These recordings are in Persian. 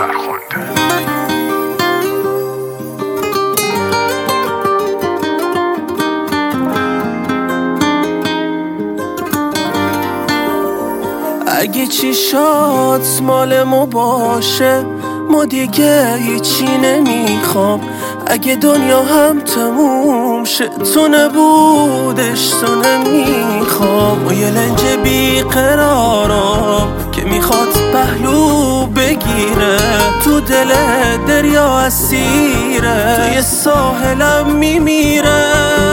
فرخنده. اگه چیشات مال ما باشه ما دیگه هیچی نمیخوام. اگه دنیا هم تموم شه تو نبودش تو نمیخوام. و یه لنج بیقرارم که میخواد پهلو بگیره تو دل دریا اسیره توی ساحلم میمیره.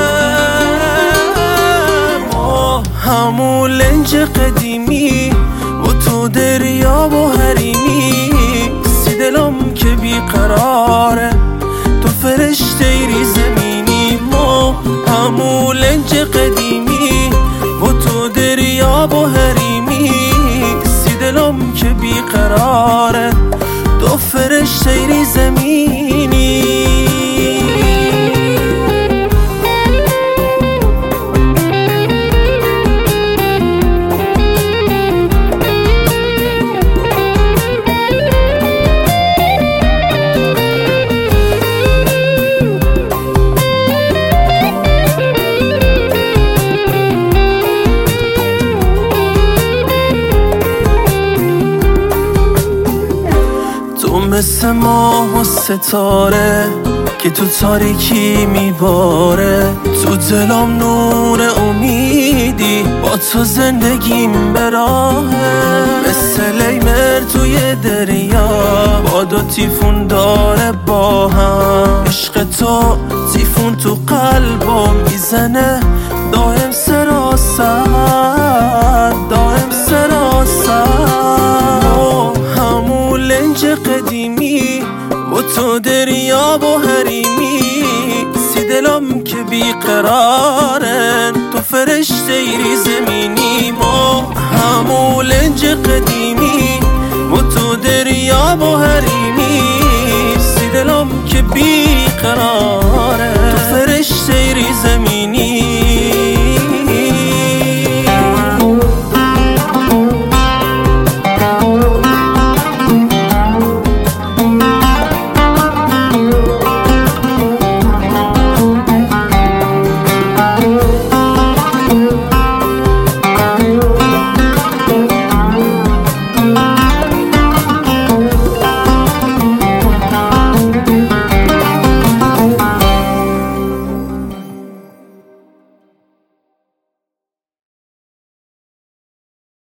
ما همون لنج قدیمی و تو دریا و حریمی سی دلم که بیقراره تو فرشته ای زمینی. ما همون لنج قدیمی و تو دریا و حریمی سی دلم که بیقراره تو فرشته ای زمینی. مثل ماه و ستاره که تو تاریکی میباره تو دلم نور امیدی با تو زندگیم به راهه. مثل لیمر توی دریا با دو تیفون داره با هم. عشق تو تیفون تو قلبم میزنه دائم سراسر دائم سراسر. همون لنج قدیمی و تو دریا و حریمی سی دلم که بیقرارن تو فرشته ای زمینی. ما همون لنج قدیمی